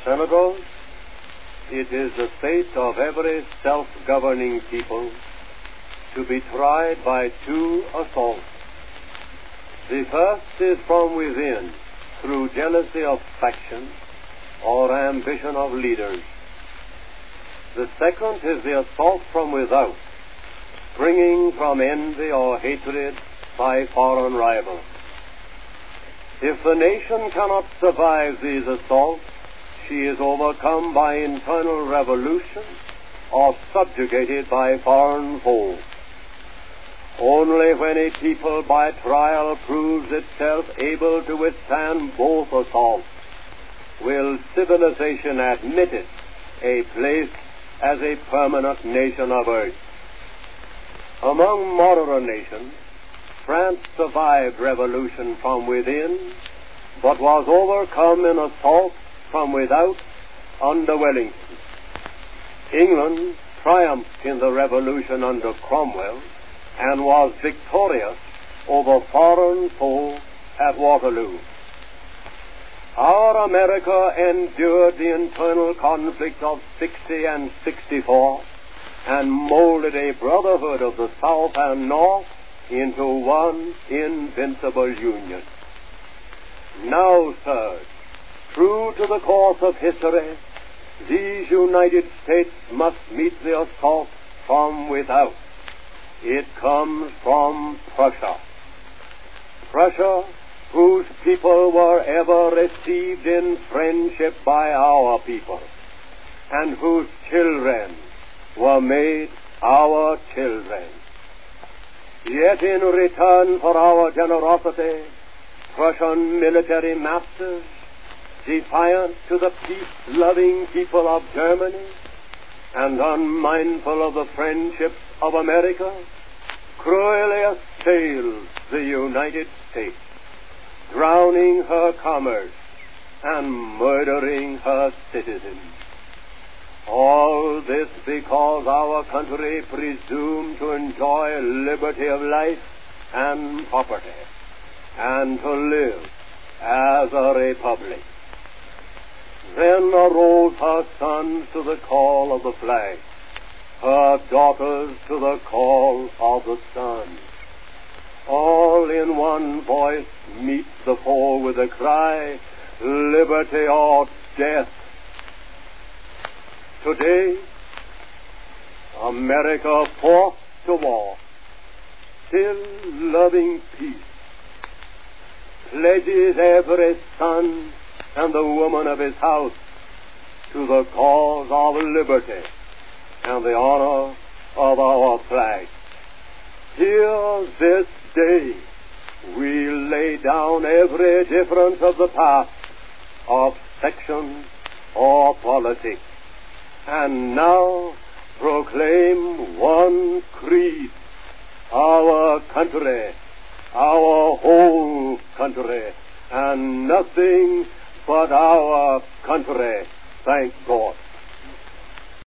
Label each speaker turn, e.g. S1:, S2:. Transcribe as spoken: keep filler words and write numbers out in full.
S1: Senators, it is the fate of every self-governing people to be tried by two assaults. The first is from within, through jealousy of faction or ambition of leaders. The second is the assault from without, springing from envy or hatred by foreign rivals. If the nation cannot survive these assaults, she is overcome by internal revolution or subjugated by foreign foes. Only when a people by trial proves itself able to withstand both assaults will civilization admit it a place as a permanent nation of earth. Among modern nations, France survived revolution from within, but was overcome in assault from without under Wellington. England triumphed in the revolution under Cromwell and was victorious over foreign foes at Waterloo. Our America endured the internal conflict of sixty and sixty-four and molded a brotherhood of the South and North into one invincible union. Now, sirs, true to the course of history, these United States must meet the assault from without. It comes from Prussia. Prussia, whose people were ever received in friendship by our people, and whose children were made our children. Yet in return for our generosity, Prussian military masters, defiant to the peace-loving people of Germany, and unmindful of the friendships of America, cruelly assailed the United States, drowning her commerce and murdering her citizens. All this because our country presumed to enjoy liberty of life and property, and to live as a republic. Then arose her sons to the call of the flag, her daughters to the call of the sun. All in one voice meet the foe with the cry, liberty or death. Today, America forced to war, still loving peace, pledges every son and the woman of his house to the cause of liberty and the honor of our flag. Here this day we lay down every difference of the past, of section or politics, and now proclaim one creed: our country, our whole country, and nothing but our country, thank God.